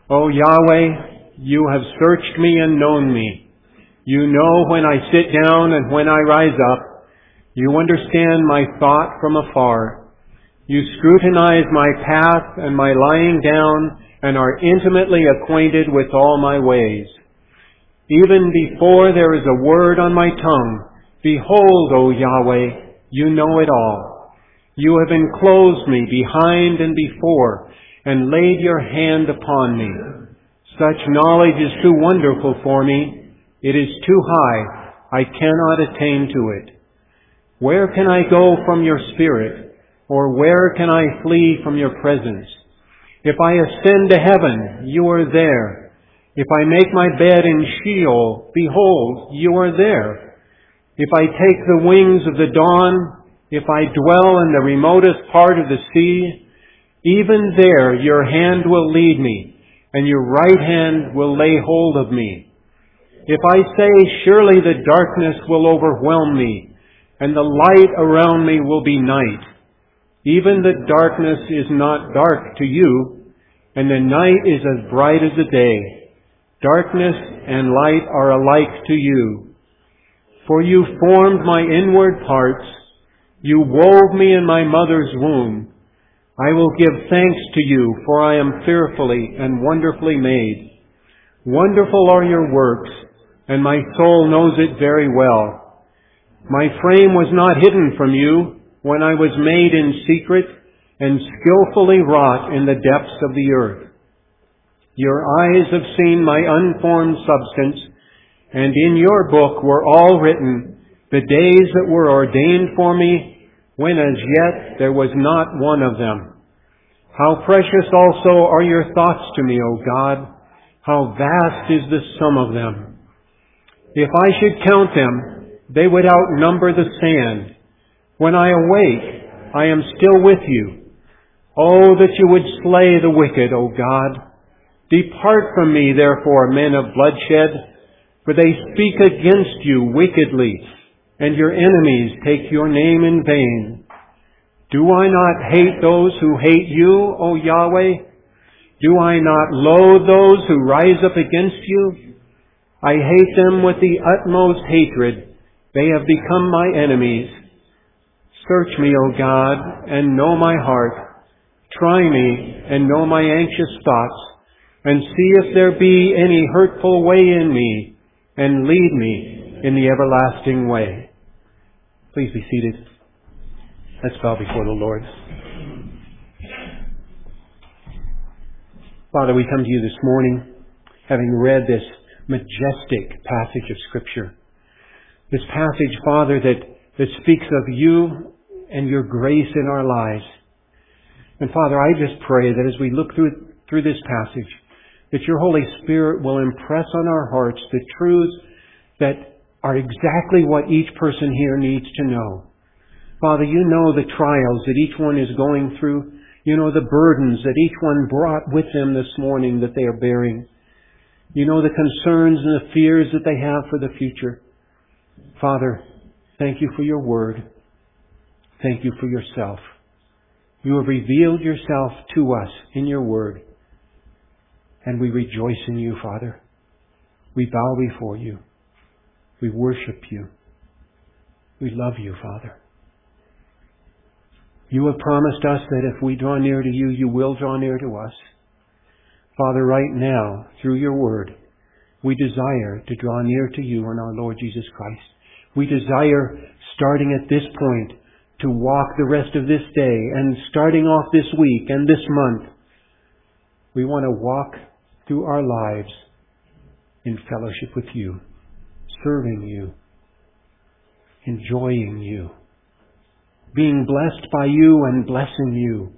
O Yahweh, you have searched me and known me. You know when I sit down and when I rise up. You understand my thought from afar. You scrutinize my path and my lying down and are intimately acquainted with all my ways. Even before there is a word on my tongue, behold, O Yahweh, you know it all. You have enclosed me behind and before and laid your hand upon me. Such knowledge is too wonderful for me. It is too high. I cannot attain to it. Where can I go from your spirit? Or where can I flee from your presence? If I ascend to heaven, you are there. If I make my bed in Sheol, behold, you are there. If I take the wings of the dawn, if I dwell in the remotest part of the sea, even there your hand will lead me, and your right hand will lay hold of me. If I say, surely the darkness will overwhelm me, and the light around me will be night, even the darkness is not dark to you, and the night is as bright as the day. Darkness and light are alike to you. For you formed my inward parts. You wove me in my mother's womb. I will give thanks to you, for I am fearfully and wonderfully made. Wonderful are your works, and my soul knows it very well. My frame was not hidden from you when I was made in secret and skillfully wrought in the depths of the earth. Your eyes have seen my unformed substance, and in your book were all written the days that were ordained for me, when as yet there was not one of them. How precious also are your thoughts to me, O God! How vast is the sum of them! If I should count them, they would outnumber the sand. When I awake, I am still with you. Oh, that you would slay the wicked, O God! Depart from me, therefore, men of bloodshed, for they speak against you wickedly, and your enemies take your name in vain. Do I not hate those who hate you, O Yahweh? Do I not loathe those who rise up against you? I hate them with the utmost hatred. They have become my enemies. Search me, O God, and know my heart. Try me and know my anxious thoughts, and see if there be any hurtful way in me, and lead me in the everlasting way. Please be seated. Let's bow before the Lord. Father, we come to you this morning, having read this majestic passage of Scripture. This passage, Father, that speaks of you and your grace in our lives. And Father, I just pray that as we look through this passage, that your Holy Spirit will impress on our hearts the truths that are exactly what each person here needs to know. Father, you know the trials that each one is going through. You know the burdens that each one brought with them this morning that they are bearing. You know the concerns and the fears that they have for the future. Father, thank you for your word. Thank you for yourself. You have revealed yourself to us in your word. And we rejoice in you, Father. We bow before you. We worship you. We love you, Father. You have promised us that if we draw near to you, you will draw near to us. Father, right now, through your word, we desire to draw near to you and our Lord Jesus Christ. We desire, starting at this point, to walk the rest of this day and starting off this week and this month. We want to walk through our lives in fellowship with you, serving you, enjoying you, being blessed by you and blessing you,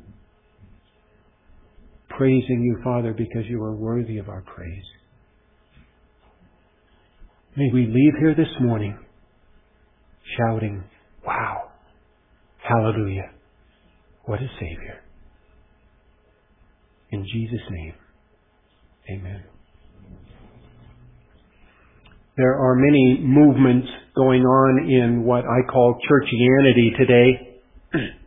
praising you, Father, because you are worthy of our praise. May we leave here this morning shouting, wow, hallelujah, what a Savior. In Jesus' name, amen. There are many movements going on in what I call churchianity today.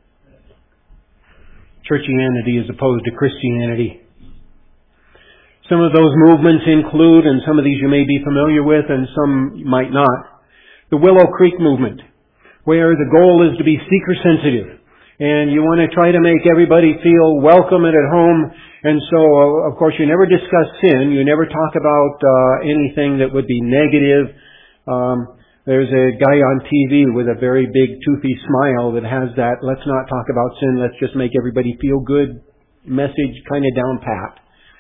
Churchianity as opposed to Christianity. Some of those movements include, and some of these you may be familiar with and some you might not, the Willow Creek movement, where the goal is to be seeker sensitive. And you want to try to make everybody feel welcome and at home. And so, of course, you never discuss sin. You never talk about anything that would be negative. There's a guy on TV with a very big toothy smile that has that "let's not talk about sin, let's just make everybody feel good" message kind of down pat.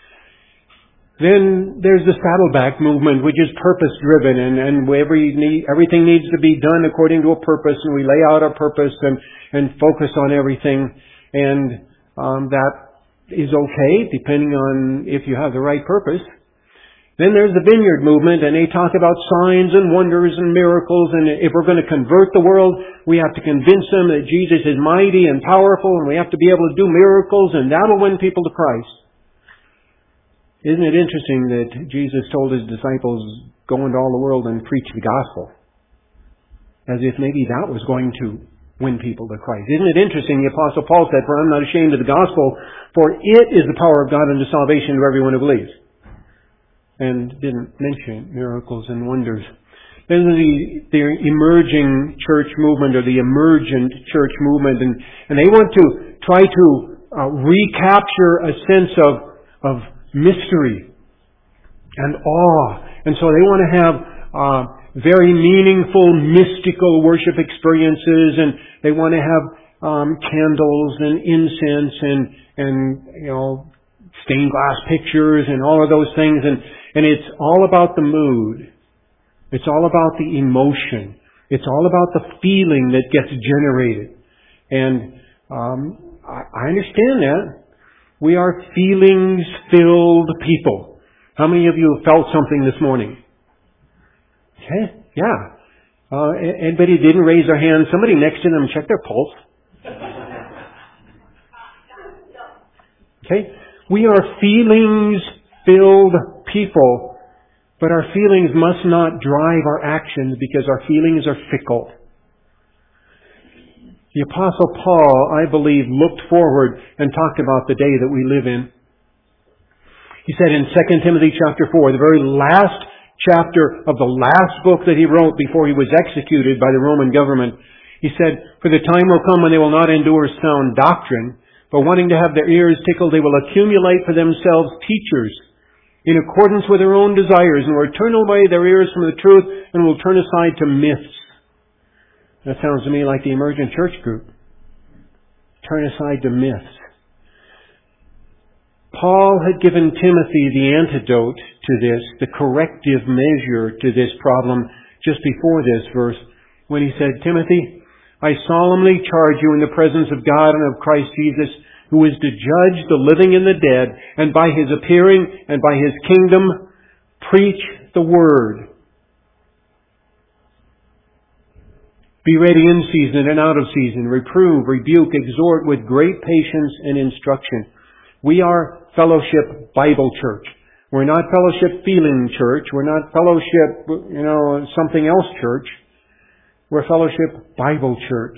Then there's the Saddleback movement, which is purpose-driven, and everything needs to be done according to a purpose, and we lay out our purpose and focus on everything, and that is okay, depending on if you have the right purpose. Then there's the Vineyard movement, and they talk about signs and wonders and miracles, and if we're going to convert the world, we have to convince them that Jesus is mighty and powerful, and we have to be able to do miracles, and that'll win people to Christ. Isn't it interesting that Jesus told His disciples, go into all the world and preach the gospel? As if maybe that was going to win people to Christ. Isn't it interesting? The Apostle Paul said, for I'm not ashamed of the gospel, for it is the power of God unto salvation to everyone who believes. And didn't mention miracles and wonders. Then the emerging church movement, or the emergent church movement, and they want to try to recapture a sense of mystery and awe. And so they want to have very meaningful, mystical worship experiences, and they want to have candles and incense and stained glass pictures and all of those things. And it's all about the mood. It's all about the emotion. It's all about the feeling that gets generated. And I understand that. We are feelings-filled people. How many of you have felt something this morning? Okay, yeah. Anybody didn't raise their hand? Somebody next to them check their pulse. Okay? We are feelings-filled people, but our feelings must not drive our actions because our feelings are fickle. The Apostle Paul, I believe, looked forward and talked about the day that we live in. He said in 2 Timothy chapter 4, the very last chapter of the last book that he wrote before he was executed by the Roman government, he said, for the time will come when they will not endure sound doctrine, but wanting to have their ears tickled, they will accumulate for themselves teachers in accordance with their own desires, and will turn away their ears from the truth and will turn aside to myths. That sounds to me like the emergent church group. Turn aside to myths. Paul had given Timothy the antidote to this, the corrective measure to this problem, just before this verse, when he said, Timothy, I solemnly charge you in the presence of God and of Christ Jesus, who is to judge the living and the dead, and by His appearing and by His kingdom, preach the word. Be ready in season and out of season. Reprove, rebuke, exhort with great patience and instruction. We are Fellowship Bible Church. We're not Fellowship Feeling Church. We're not Fellowship, something else church. We're Fellowship Bible Church.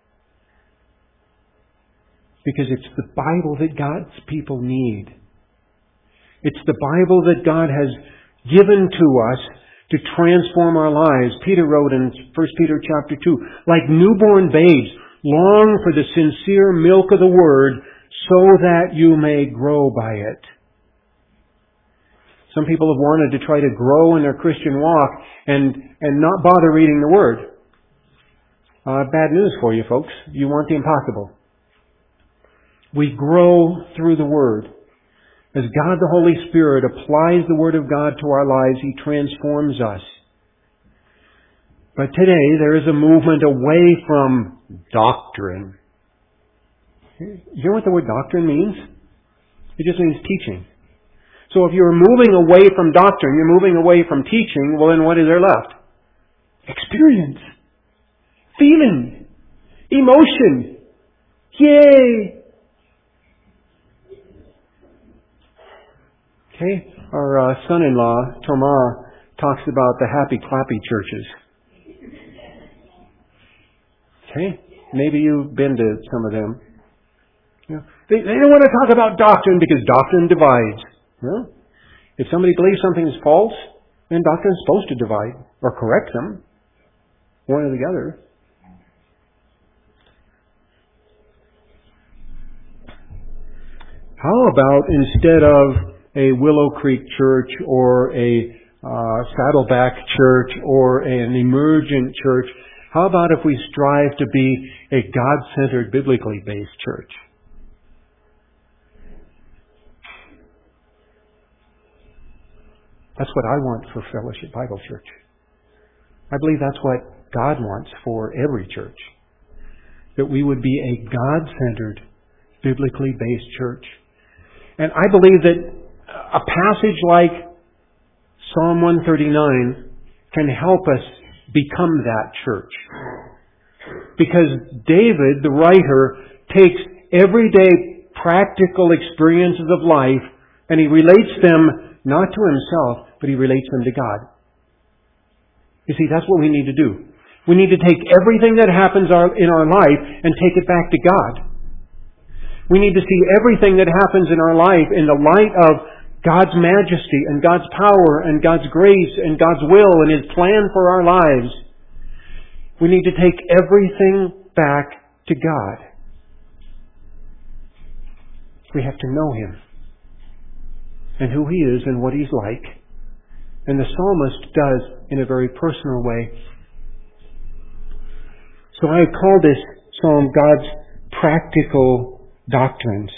Because it's the Bible that God's people need. It's the Bible that God has given to us to transform our lives. Peter wrote in 1 Peter chapter 2, like newborn babes, long for the sincere milk of the Word, so that you may grow by it. Some people have wanted to try to grow in their Christian walk and not bother reading the Word. Bad news for you folks. You want the impossible. We grow through the Word. As God the Holy Spirit applies the Word of God to our lives, He transforms us. But today there is a movement away from doctrine. You know what the word doctrine means? It just means teaching. So if you're moving away from doctrine, you're moving away from teaching, well then what is there left? Experience. Feeling. Emotion. Yay! Okay, our son-in-law, Thomas, talks about the happy clappy churches. Okay, maybe you've been to some of them. They don't want to talk about doctrine because doctrine divides. Well, If somebody believes something is false, then doctrine is supposed to divide or correct them, one or the other. How about instead of a Willow Creek church or a Saddleback church or an emergent church, how about if we strive to be a God-centered, biblically based church? That's what I want for Fellowship Bible Church. I believe that's what God wants for every church. That we would be a God-centered, biblically based church. And I believe that a passage like Psalm 139 can help us become that church. Because David, the writer, takes everyday practical experiences of life and he relates them not to himself, but he relates them to God. You see, that's what we need to do. We need to take everything that happens in our life and take it back to God. We need to see everything that happens in our life in the light of God's majesty and God's power and God's grace and God's will and His plan for our lives. We need to take everything back to God. We have to know Him and who He is and what He's like. And the psalmist does in a very personal way. So I call this psalm God's practical doctrines.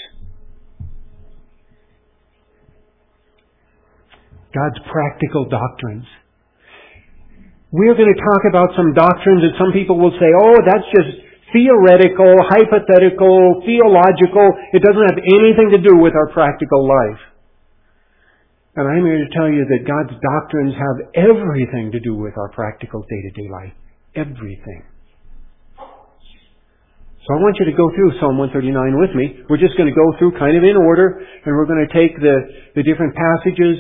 God's practical doctrines. We're going to talk about some doctrines that some people will say, oh, that's just theoretical, hypothetical, theological. It doesn't have anything to do with our practical life. And I'm here to tell you that God's doctrines have everything to do with our practical day-to-day life. Everything. So I want you to go through Psalm 139 with me. We're just going to go through kind of in order, and we're going to take the different passages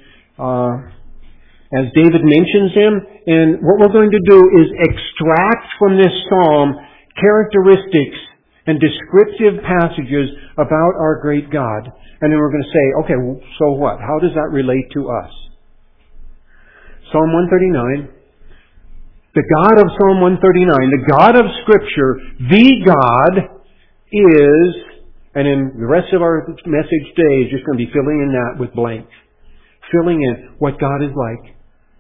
as David mentions them. And what we're going to do is extract from this psalm characteristics and descriptive passages about our great God. And then we're going to say, okay, so what? How does that relate to us? Psalm 139. The God of Psalm 139, the God of Scripture, the God is, and in the rest of our message today is just going to be filling in that with blanks. Filling in what God is like.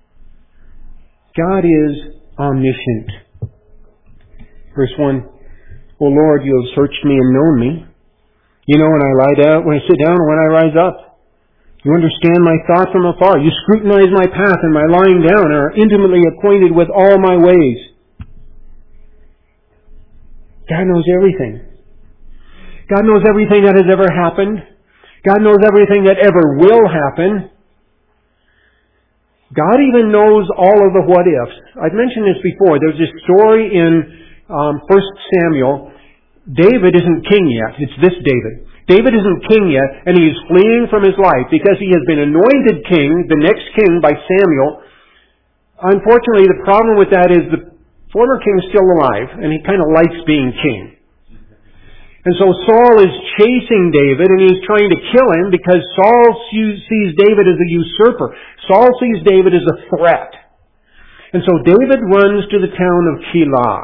God is omniscient. Verse 1, O Lord, you have searched me and known me. You know when I lie down, when I sit down, and when I rise up. You understand my thought from afar. You scrutinize my path and my lying down and are intimately acquainted with all my ways. God knows everything. God knows everything that has ever happened. God knows everything that ever will happen. God even knows all of the what-ifs. I've mentioned this before. There's this story in 1 Samuel. David isn't king yet. It's this David. David isn't king yet, and he is fleeing from his life because he has been anointed king, the next king, by Samuel. Unfortunately, the problem with that is the former king's still alive, and he kind of likes being king. And so Saul is chasing David, and he's trying to kill him because Saul sees David as a usurper. Saul sees David as a threat. And so David runs to the town of Keilah.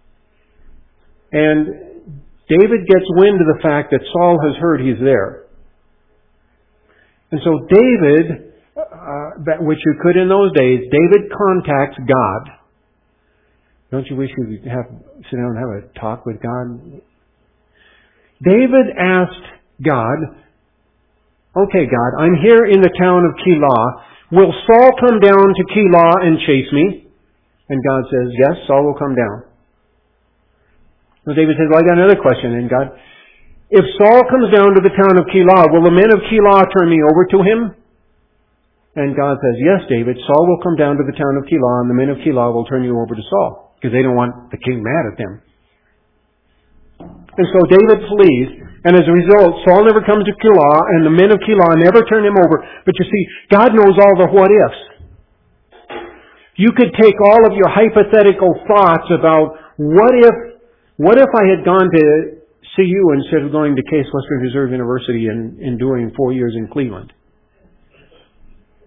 And David gets wind of the fact that Saul has heard he's there. And so David, which you could in those days, David contacts God. Don't you wish you could sit down and have a talk with God? David asked God, okay God, I'm here in the town of Keilah. Will Saul come down to Keilah and chase me? And God says, yes, Saul will come down. So David says, well, I got another question. And God, if Saul comes down to the town of Keilah, will the men of Keilah turn me over to him? And God says, yes, David, Saul will come down to the town of Keilah, and the men of Keilah will turn you over to Saul, because they don't want the king mad at them. And so David flees, and as a result, Saul never comes to Keilah, and the men of Keilah never turn him over. But you see, God knows all the what-ifs. You could take all of your hypothetical thoughts about what if I had gone to CU instead of going to Case Western Reserve University and doing 4 years in Cleveland?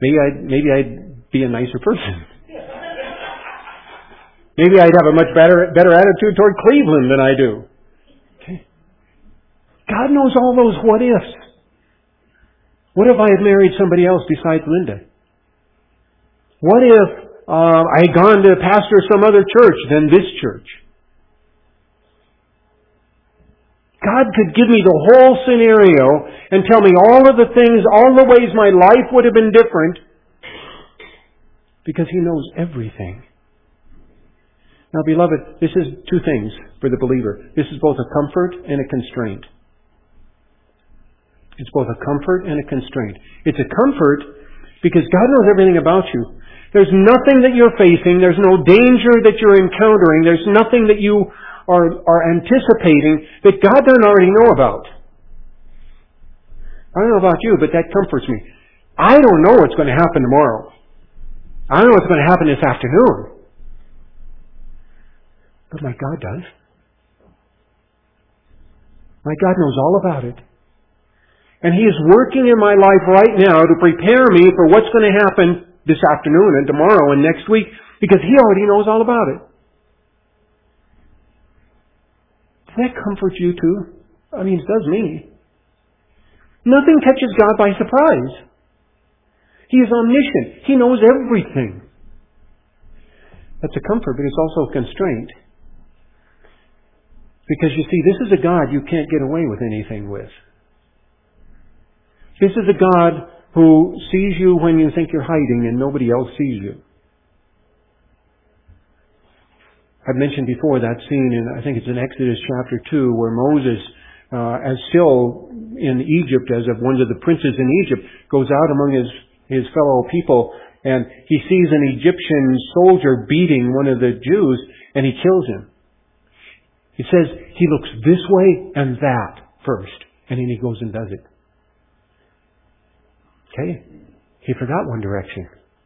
maybe I'd be a nicer person. Maybe I'd have a much better attitude toward Cleveland than I do. Okay. God knows all those what ifs. What if I had married somebody else besides Linda? What if I had gone to pastor some other church than this church? God could give me the whole scenario and tell me all of the things, all the ways my life would have been different, because He knows everything. Now, beloved, this is two things for the believer. This is both a comfort and a constraint. It's both a comfort and a constraint. It's a comfort because God knows everything about you. There's nothing that you're facing. There's no danger that you're encountering. There's nothing that you are anticipating that God doesn't already know about. I don't know about you, but that comforts me. I don't know what's going to happen tomorrow. I don't know what's going to happen this afternoon. But my God does. My God knows all about it. And He is working in my life right now to prepare me for what's going to happen this afternoon and tomorrow and next week, because He already knows all about it. Does that comfort you too? I mean, it does me. Nothing catches God by surprise. He is omniscient. He knows everything. That's a comfort, but it's also a constraint. Because you see, this is a God you can't get away with anything with. This is a God who sees you when you think you're hiding and nobody else sees you. I've mentioned before that scene in, I think it's in Exodus chapter 2, where Moses, as still in Egypt, as of one of the princes in Egypt, goes out among his fellow people, and he sees an Egyptian soldier beating one of the Jews, and he kills him. He says he looks this way and that first, and then he goes and does it. Okay? He forgot one direction.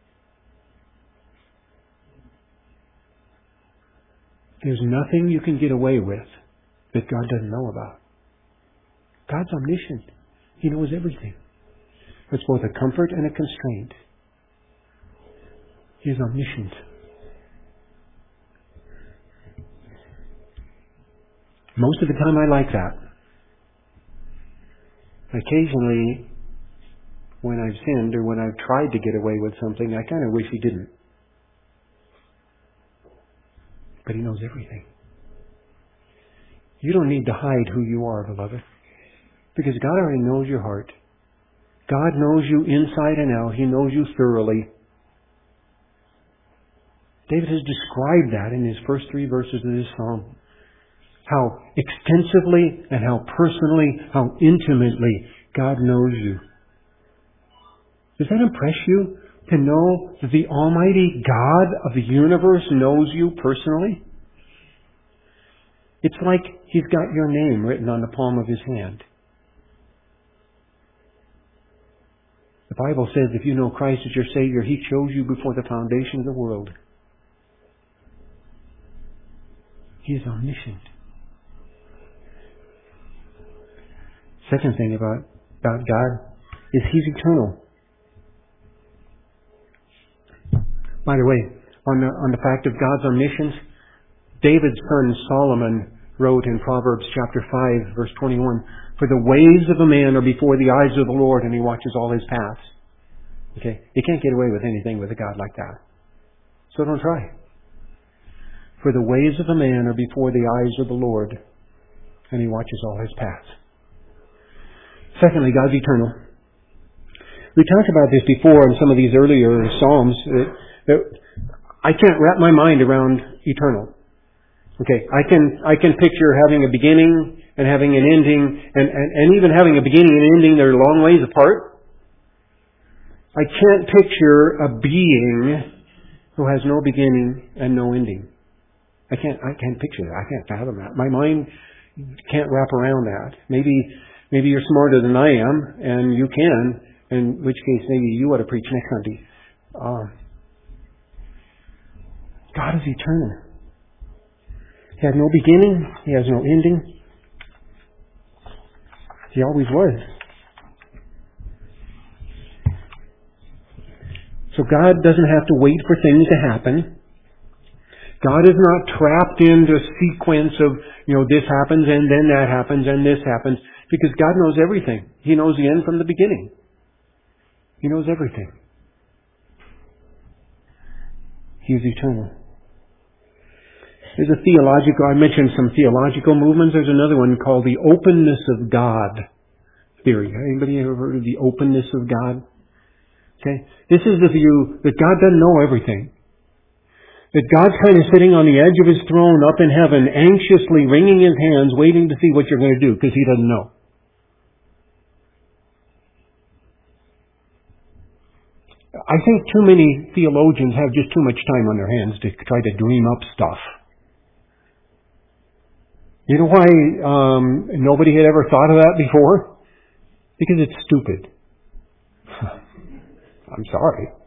There's nothing you can get away with that God doesn't know about. God's omniscient. He knows everything. It's both a comfort and a constraint. He is omniscient. Most of the time I like that. Occasionally, when I've sinned or when I've tried to get away with something, I kind of wish He didn't. But He knows everything. You don't need to hide who you are, beloved, because God already knows your heart. God knows you inside and out. He knows you thoroughly. David has described that in his first 3 verses of this psalm. How extensively and how personally, how intimately God knows you. Does that impress you? To know that the Almighty God of the universe knows you personally? It's like He's got your name written on the palm of His hand. The Bible says if you know Christ as your Savior, He chose you before the foundation of the world. He is omniscient. Second thing about God is He's eternal. By the way, on the fact of God's omniscience, David's son Solomon wrote in Proverbs chapter 5, verse 21, "For the ways of a man are before the eyes of the Lord, and He watches all his paths." Okay? You can't get away with anything with a God like that. So don't try. "For the ways of a man are before the eyes of the Lord, and He watches all his paths." Secondly, God's eternal. We talked about this before in some of these earlier Psalms. I can't wrap my mind around eternal. Okay, I can picture having a beginning and having an ending, and even having a beginning and ending, they're a long ways apart. I can't picture a being who has no beginning and no ending. I can't picture that. I can't fathom that. My mind can't wrap around that. Maybe you're smarter than I am, and you can, in which case maybe you ought to preach next Sunday. God is eternal. He has no beginning. He has no ending. He always was. So God doesn't have to wait for things to happen. God is not trapped into a sequence of, this happens and then that happens and this happens, because God knows everything. He knows the end from the beginning. He knows everything. He is eternal. There's I mentioned some theological movements. There's another one called the openness of God theory. Anybody ever heard of the openness of God? Okay. This is the view that God doesn't know everything. That God's kind of sitting on the edge of His throne up in heaven, anxiously wringing His hands, waiting to see what you're going to do, because He doesn't know. I think too many theologians have just too much time on their hands to try to dream up stuff. You know why nobody had ever thought of that before? Because it's stupid. I'm sorry.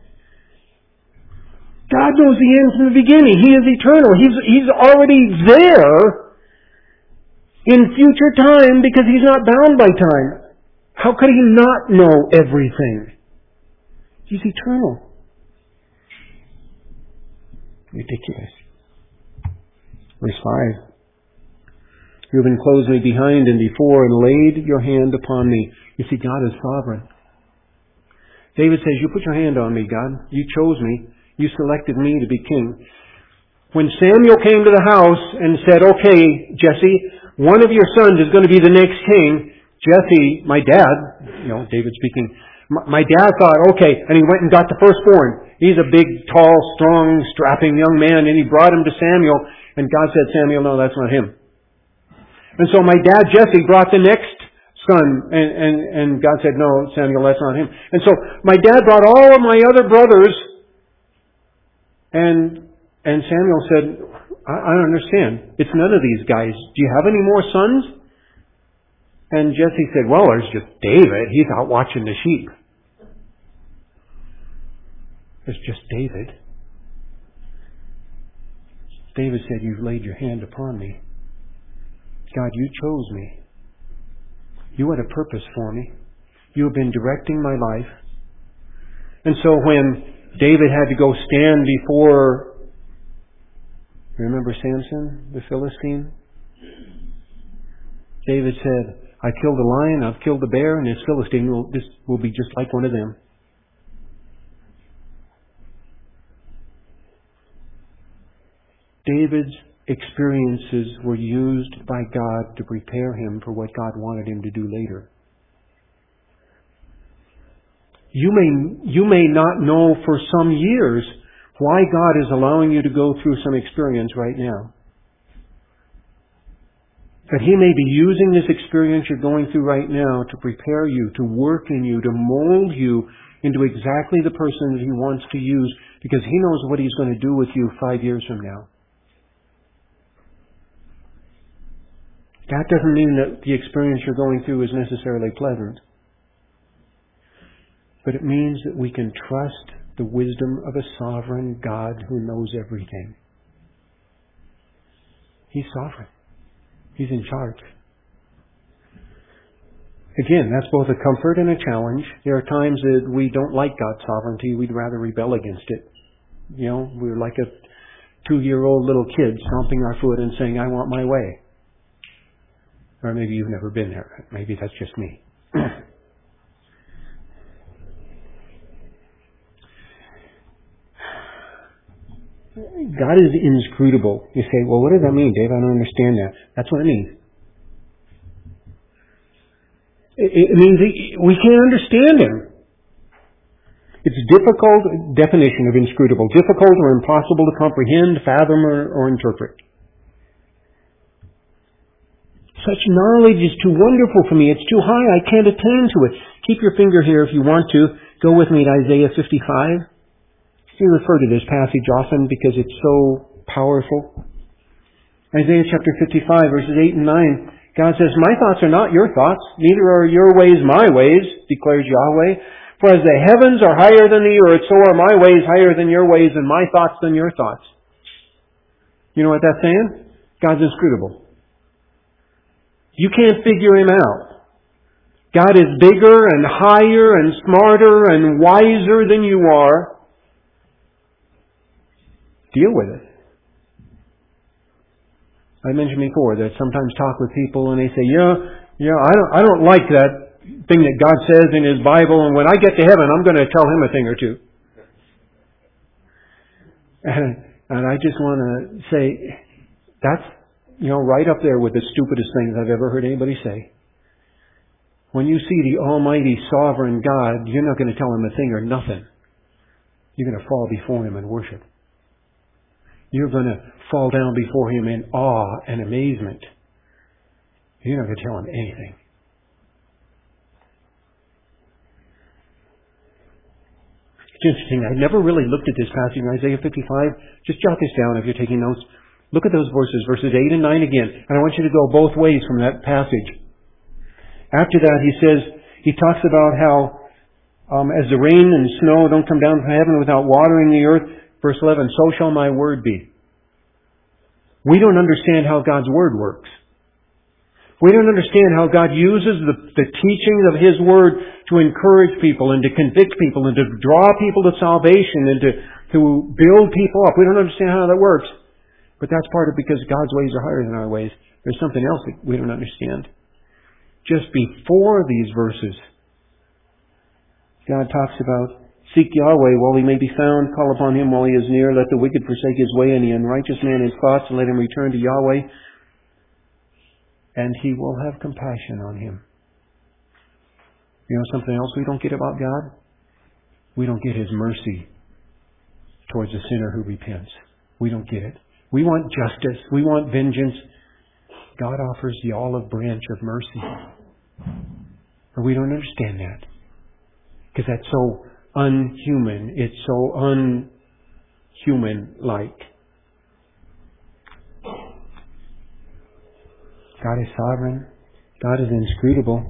God knows the end from the beginning. He is eternal. He's already there in future time because He's not bound by time. How could He not know everything? He's eternal. Ridiculous. Verse 5. You have enclosed me behind and before and laid your hand upon me. You see, God is sovereign. David says, you put your hand on me, God. You chose me. You selected me to be king. When Samuel came to the house and said, okay, Jesse, one of your sons is going to be the next king, Jesse, my dad, David speaking, my dad thought, okay, and he went and got the firstborn. He's a big, tall, strong, strapping young man, and he brought him to Samuel, and God said, Samuel, no, that's not him. And so my dad, Jesse, brought the next son, and God said, no, Samuel, that's not him. And so my dad brought all of my other brothers, and Samuel said, I don't understand. It's none of these guys. Do you have any more sons? And Jesse said, well, there's just David. He's out watching the sheep. There's just David. David said, you've laid your hand upon me. God, you chose me. You had a purpose for me. You have been directing my life. And so when David had to go stand before, remember Samson, the Philistine? David said, I killed a lion, I've killed a bear, and this Philistine will be just like one of them. David's experiences were used by God to prepare him for what God wanted him to do later. You may not know for some years why God is allowing you to go through some experience right now. That He may be using this experience you're going through right now to prepare you, to work in you, to mold you into exactly the person that He wants to use, because He knows what He's going to do with you 5 years from now. That doesn't mean that the experience you're going through is necessarily pleasant. But it means that we can trust the wisdom of a sovereign God who knows everything. He's sovereign. He's in charge. Again, that's both a comfort and a challenge. There are times that we don't like God's sovereignty. We'd rather rebel against it. We're like a 2-year-old little kid stomping our foot and saying, I want my way. Or maybe you've never been there. Maybe that's just me. God is inscrutable. You say, well, what does that mean, Dave? I don't understand that. That's what it means. It means we can't understand Him. It's difficult definition of inscrutable. Difficult or impossible to comprehend, fathom, or interpret. Such knowledge is too wonderful for me. It's too high. I can't attain to it. Keep your finger here if you want to. Go with me to Isaiah 55. We refer to this passage often because it's so powerful. Isaiah chapter 55, verses 8 and 9. God says, my thoughts are not your thoughts, neither are your ways my ways, declares Yahweh. For as the heavens are higher than the earth, so are my ways higher than your ways, and my thoughts than your thoughts. You know what that's saying? God's inscrutable. You can't figure Him out. God is bigger and higher and smarter and wiser than you are. deal with it. I mentioned before that sometimes talk with people and they say, I don't like that thing that God says in His Bible, and when I get to heaven, I'm going to tell Him a thing or two. And I just want to say, that's, right up there with the stupidest things I've ever heard anybody say. When you see the Almighty Sovereign God, you're not going to tell Him a thing or nothing. You're going to fall before Him and worship. You're going to fall down before Him in awe and amazement. You're not going to tell Him anything. It's interesting. I never really looked at this passage in Isaiah 55. Just jot this down if you're taking notes. Look at those verses 8 and 9 again. And I want you to go both ways from that passage. After that, he talks about how as the rain and snow don't come down from heaven without watering the earth, verse 11, so shall my word be. We don't understand how God's word works. We don't understand how God uses the teachings of His word to encourage people and to convict people and to draw people to salvation and to build people up. We don't understand how that works. But that's part of it because God's ways are higher than our ways. There's something else that we don't understand. Just before these verses, God talks about, seek Yahweh while He may be found, call upon Him while He is near, let the wicked forsake his way and the unrighteous man his thoughts, and let him return to Yahweh, and He will have compassion on him. You know something else we don't get about God? We don't get His mercy towards a sinner who repents. We don't get it. We want justice. We want vengeance. God offers the olive branch of mercy. But we don't understand that. Because that's so unhuman. It's so unhuman-like. God is sovereign. God is inscrutable.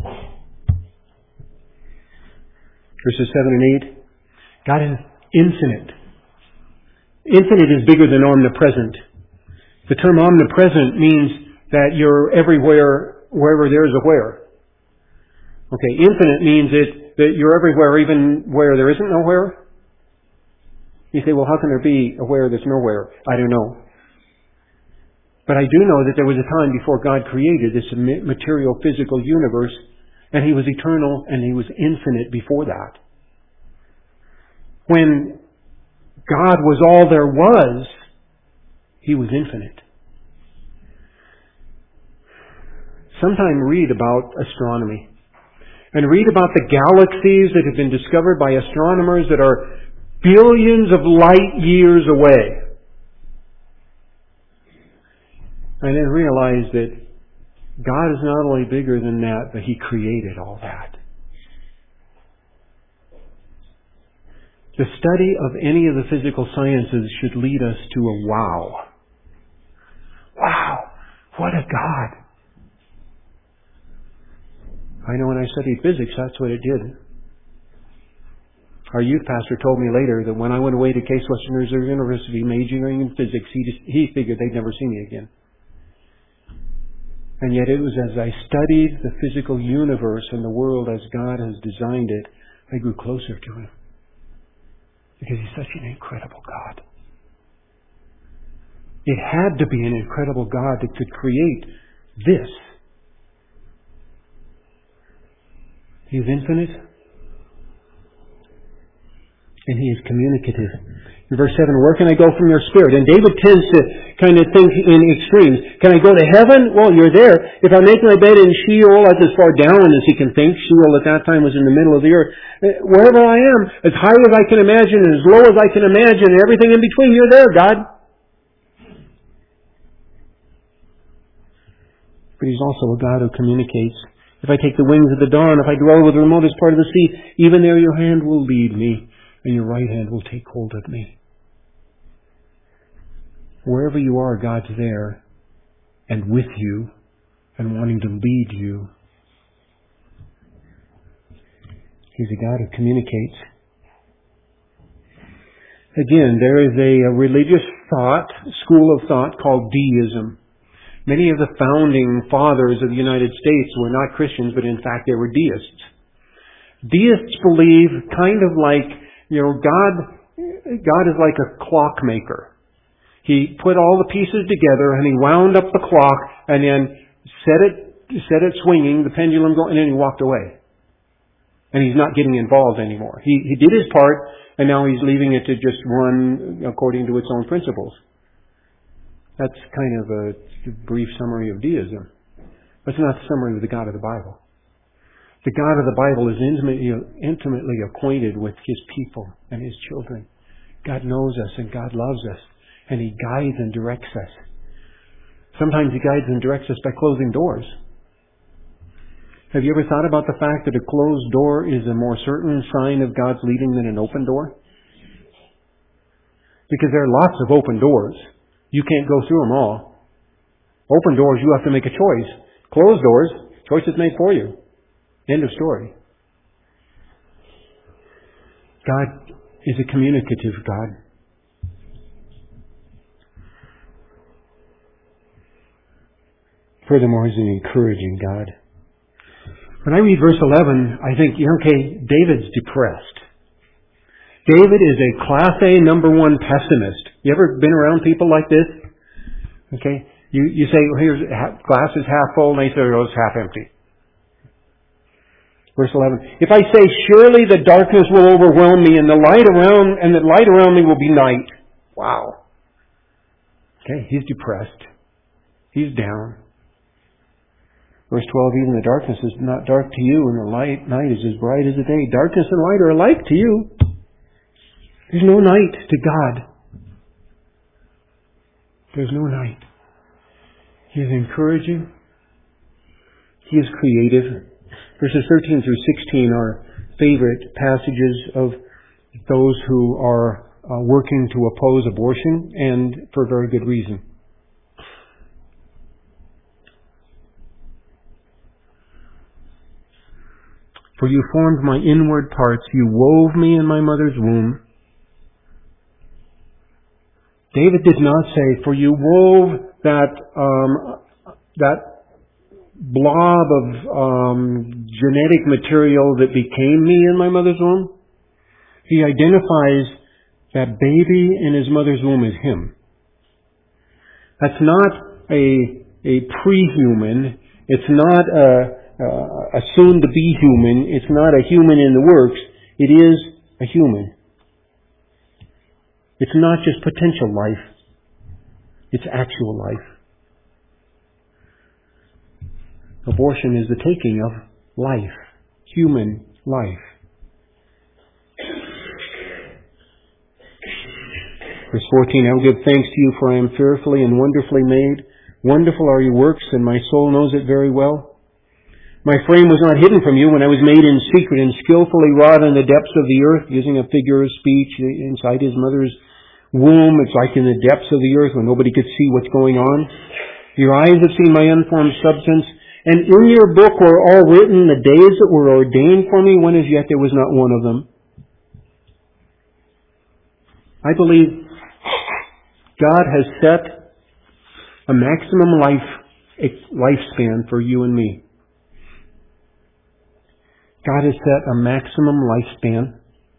Verses 7 and 8. God is infinite. Infinite is bigger than omnipresent. The term omnipresent means that you're everywhere, wherever there is a where. Okay, infinite means that you're everywhere, even where there isn't nowhere. You say, well, how can there be a where there's nowhere? I don't know. But I do know that there was a time before God created this material, physical universe, and He was eternal and He was infinite before that. When God was all there was, He was infinite. Sometime read about astronomy and read about the galaxies that have been discovered by astronomers that are billions of light years away. And then realize that God is not only bigger than that, but He created all that. The study of any of the physical sciences should lead us to a wow. Wow! What a God! I know when I studied physics, that's what it did. Our youth pastor told me later that when I went away to Case Western Reserve University majoring in physics, he figured they'd never see me again. And yet it was as I studied the physical universe and the world as God has designed it, I grew closer to Him. Because He's such an incredible God. It had to be an incredible God that could create this. He is infinite. And He is communicative. In verse 7, where can I go from your spirit? And David tends to kind of think in extremes. Can I go to heaven? Well, you're there. If I make my bed in Sheol, that's as far down as he can think. Sheol at that time was in the middle of the earth. Wherever I am, as high as I can imagine and as low as I can imagine and everything in between, you're there, God. But He's also a God who communicates. If I take the wings of the dawn, if I dwell with the remotest part of the sea, even there your hand will lead me, and your right hand will take hold of me. Wherever you are, God's there, and with you, and wanting to lead you. He's a God who communicates. Again, there is a religious school of thought called deism. Many of the founding fathers of the United States were not Christians, but in fact they were deists. Deists believe kind of like, God is like a clockmaker. He put all the pieces together and he wound up the clock and then set it swinging, the pendulum going, and then he walked away. And he's not getting involved anymore. He did his part, and now he's leaving it to just run according to its own principles. That's kind of a brief summary of deism. That's not the summary of the God of the Bible. The God of the Bible is intimately acquainted with His people and His children. God knows us and God loves us, and He guides and directs us. Sometimes He guides and directs us by closing doors. Have you ever thought about the fact that a closed door is a more certain sign of God's leading than an open door? Because there are lots of open doors. You can't go through them all. Open doors, you have to make a choice. Closed doors, choice is made for you. End of story. God is a communicative God. Furthermore, He's an encouraging God. When I read verse 11, I think, okay, David's depressed. David is a Class A number 1 pessimist. You ever been around people like this? Okay, you say, well, here's glass is half full, and they say, oh, it's half empty. Verse 11, if I say, surely the darkness will overwhelm me, and the light around me will be night. Wow. Okay, he's depressed. He's down. Verse 12, even the darkness is not dark to you, and the night is as bright as the day. Darkness and light are alike to you. There's no night to God. There's no night. He is encouraging. He is creative. Verses 13 through 16 are favorite passages of those who are working to oppose abortion, and for a very good reason. For you formed my inward parts. You wove me in my mother's womb. David did not say, for you wove that blob of genetic material that became me in my mother's womb. He identifies that baby in his mother's womb as him. That's not a pre-human. It's not a soon-to-be human. It's not a human in the works. It is a human. It's not just potential life. It's actual life. Abortion is the taking of life, human life. Verse 14, I will give thanks to you, for I am fearfully and wonderfully made. Wonderful are your works, and my soul knows it very well. My frame was not hidden from you when I was made in secret and skillfully wrought in the depths of the earth, using a figure of speech inside his mother's womb. It's like in the depths of the earth when nobody could see what's going on. Your eyes have seen my unformed substance, and in your book were all written the days that were ordained for me, when as yet there was not one of them. I believe God has set a maximum lifespan for you and me. God has set a maximum lifespan.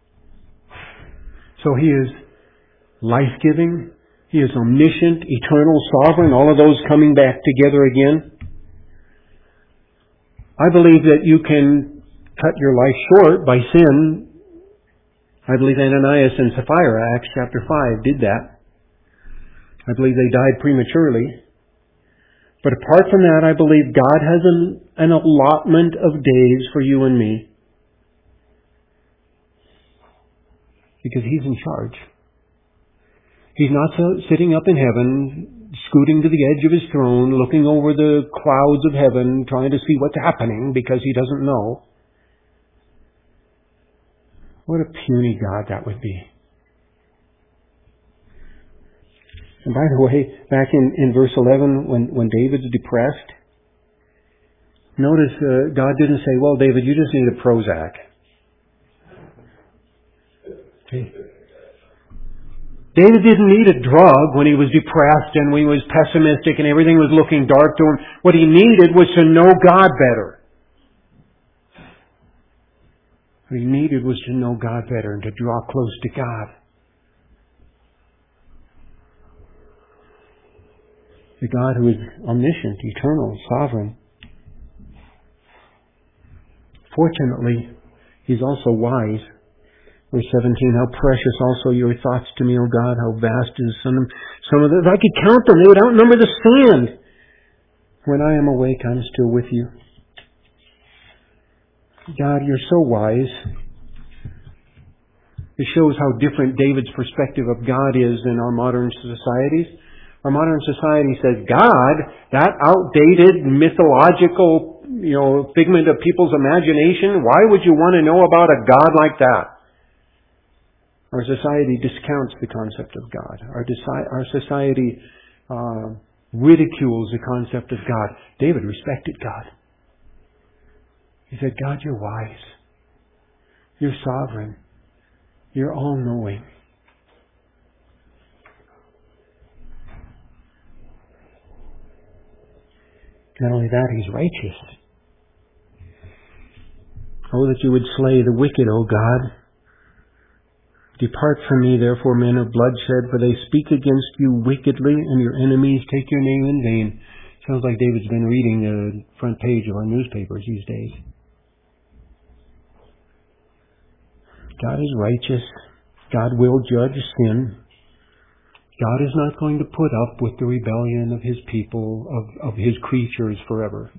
So He is life-giving. He is omniscient, eternal, sovereign, all of those coming back together again. I believe that you can cut your life short by sin. I believe Ananias and Sapphira, Acts chapter 5, did that. I believe they died prematurely. But apart from that, I believe God has an allotment of days for you and me. Because He's in charge. He's not sitting up in heaven, scooting to the edge of His throne, looking over the clouds of heaven, trying to see what's happening because He doesn't know. What a puny God that would be. And by the way, back in verse 11, when David's depressed, notice God didn't say, well, David, you just need a Prozac. Okay. David didn't need a drug when he was depressed and when he was pessimistic and everything was looking dark to him. What he needed was to know God better. What he needed was to know God better and to draw close to God. The God who is omniscient, eternal, sovereign. Fortunately, He's also wise. Verse 17, how precious also your thoughts to me, O God, how vast is some of them. If I could count them, they would outnumber the sand. When I am awake, I'm still with you. God, you're so wise. It shows how different David's perspective of God is in our modern societies. Our modern society says, God, that outdated mythological, figment of people's imagination, why would you want to know about a God like that? Our society discounts the concept of God. Our society ridicules the concept of God. David respected God. He said, God, you're wise. You're sovereign. You're all-knowing. Not only that, He's righteous. Oh, that you would slay the wicked, O God. Depart from me, therefore, men of bloodshed, for they speak against you wickedly, and your enemies take your name in vain. Sounds like David's been reading the front page of our newspapers these days. God is righteous. God will judge sin. God is not going to put up with the rebellion of His people, of His creatures forever.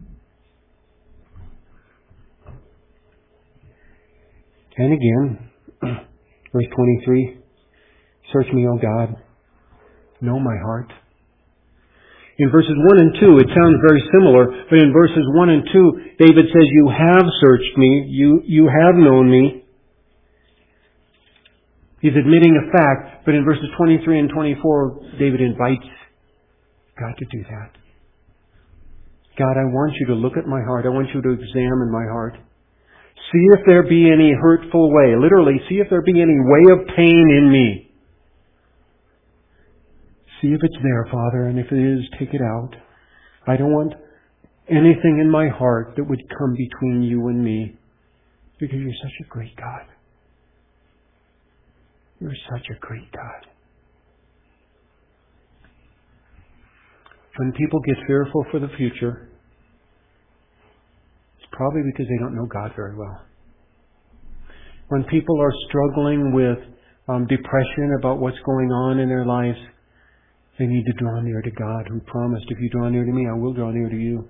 And again, verse 23, search me, O God, know my heart. In verses 1 and 2, it sounds very similar, but in verses 1 and 2, David says, you have searched me, you have known me. He's admitting a fact, but in verses 23 and 24, David invites God to do that. God, I want you to look at my heart. I want you to examine my heart. See if there be any hurtful way. Literally, see if there be any way of pain in me. See if it's there, Father, and if it is, take it out. I don't want anything in my heart that would come between you and me, because you're such a great God. You're such a great God. When people get fearful for the future, it's probably because they don't know God very well. When people are struggling with depression about what's going on in their lives, they need to draw near to God, who promised, if you draw near to me, I will draw near to you.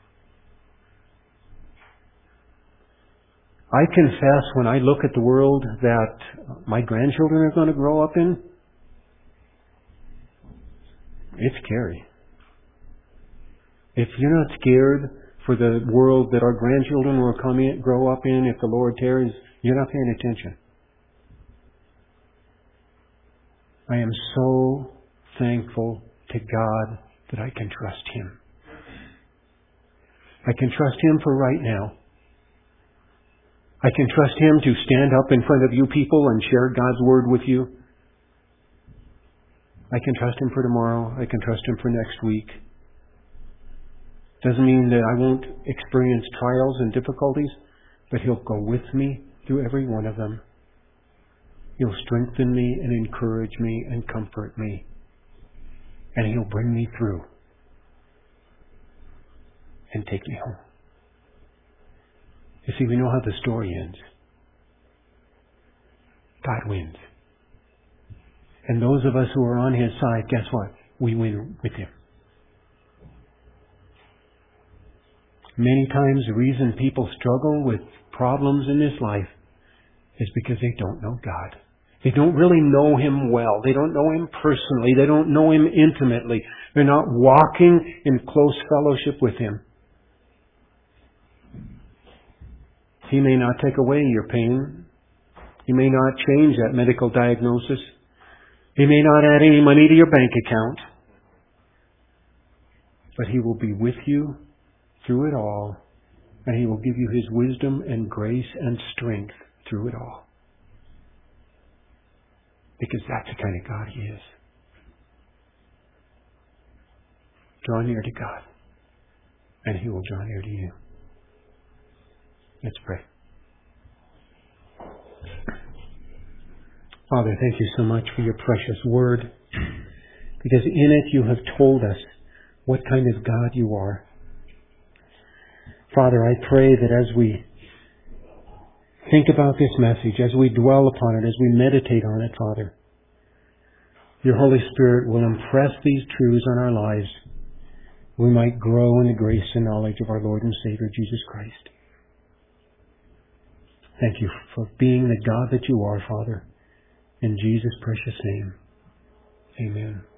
I confess, when I look at the world that my grandchildren are going to grow up in, it's scary. If you're not scared for the world that our grandchildren will grow up in, if the Lord tarries, you're not paying attention. I am so thankful to God that I can trust Him. I can trust Him for right now. I can trust Him to stand up in front of you people and share God's Word with you. I can trust Him for tomorrow. I can trust Him for next week. Doesn't mean that I won't experience trials and difficulties, but He'll go with me through every one of them. He'll strengthen me and encourage me and comfort me. And He'll bring me through and take me home. You see, we know how the story ends. God wins. And those of us who are on His side, guess what? We win with Him. Many times the reason people struggle with problems in this life is because they don't know God. They don't really know Him well. They don't know Him personally. They don't know Him intimately. They're not walking in close fellowship with Him. He may not take away your pain. He may not change that medical diagnosis. He may not add any money to your bank account. But He will be with you through it all, and He will give you His wisdom and grace and strength through it all. Because that's the kind of God He is. Draw near to God, and He will draw near to you. Let's pray. Father, thank you so much for your precious word, because in it you have told us what kind of God you are. Father, I pray that as we think about this message, as we dwell upon it, as we meditate on it, Father, your Holy Spirit will impress these truths on our lives. We might grow in the grace and knowledge of our Lord and Savior, Jesus Christ. Thank you for being the God that you are, Father. In Jesus' precious name, amen.